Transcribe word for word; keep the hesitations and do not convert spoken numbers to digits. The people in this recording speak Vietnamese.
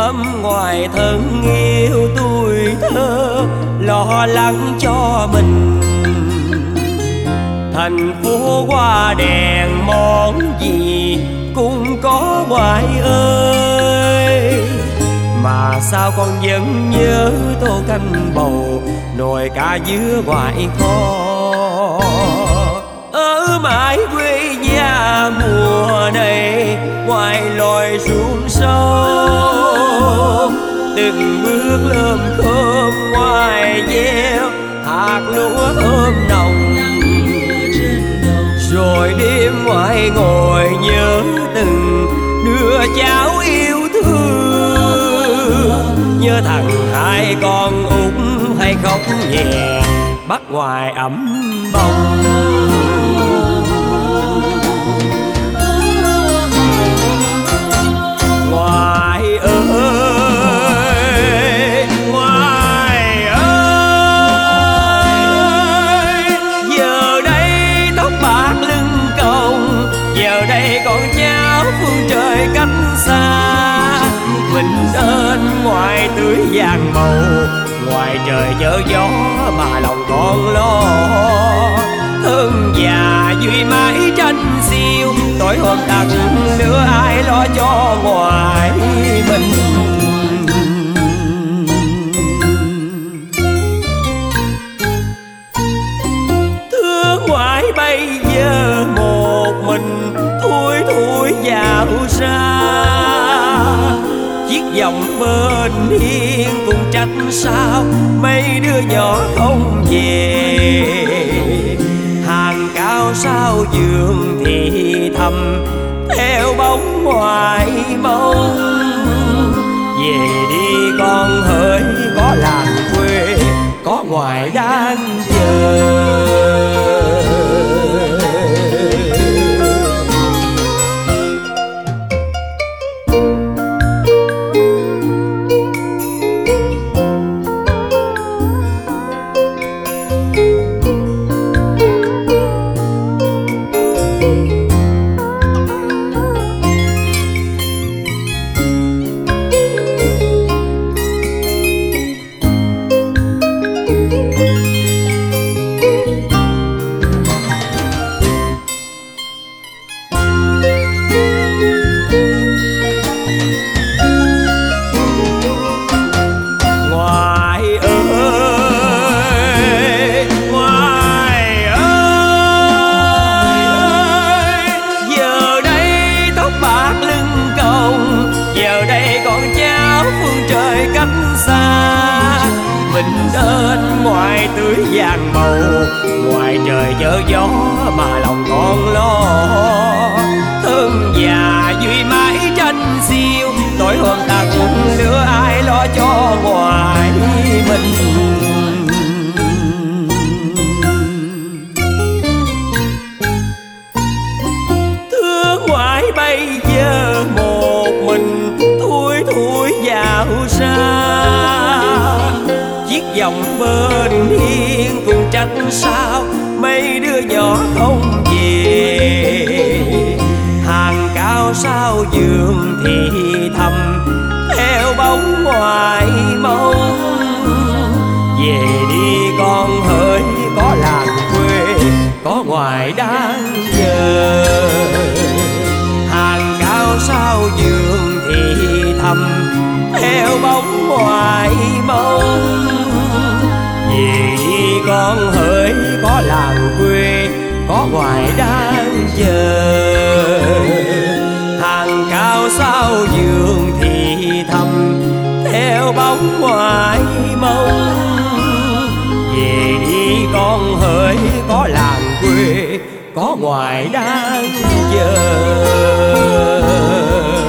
ôm ngoài thân yêu tuổi thơ, lo lắng cho mình. Thành phố qua đèn món gì cũng có ngoại ơi, mà sao con vẫn nhớ tô canh bầu, nồi cá dứa ngoại kho. Ở mãi quê nhà mùa này, ngoài lội ruộng sâu, từng bước lơm khơm ngoài gieo, hạt lúa thơm nồng. Rồi đêm ngoài ngồi nhớ từng đứa cháu yêu thương, nhớ thằng hai con út hay khóc nhẹ bắt ngoài ấm bông. Ngoài ơi, ngoài ơi, giờ đây tóc bạc lưng còng, giờ đây con cháu phương trời cách xa. Mình đến ngoài tưới vàng màu, ngoài trời chở gió mà lòng còn lo. Thân già duy mãi tranh xiêu, tối hôm tặng nữa ai lo cho ngoài mình. Thưa ngoại bây giờ một mình thui thui vào ra, chiếc vòng bên hiên cùng trách sao mấy đứa nhỏ không về. Hàng cao sau giường thì thầm theo bóng ngoài mông. Về đi con hỡi có làng quê, có ngoài đang chờ. Mình đến ngoài tưới vàng màu, ngoài trời chở gió mà lòng còn lo. Thân già duy mãi tranh xiêu, tối hôm ta cũng nữa ai lo cho ngoài mình. Thưa ngoại bây giờ một mình thui thui vào ra, chiếc vòng bên hiên cùng trách sao mấy đứa nhỏ không về. Hàng cao sau giường thì thầm theo bóng ngoài mông. Về đi con hỡi có làng quê, có ngoài đang chờ. Hàng cao sau giường thì thầm theo bóng ngoài mông. Về đi con hỡi có làng quê, có ngoài đang chờ. Hàng cao sau giường thì thầm theo bóng ngoài mông. Về đi con hỡi có làng quê, có ngoài đang chờ.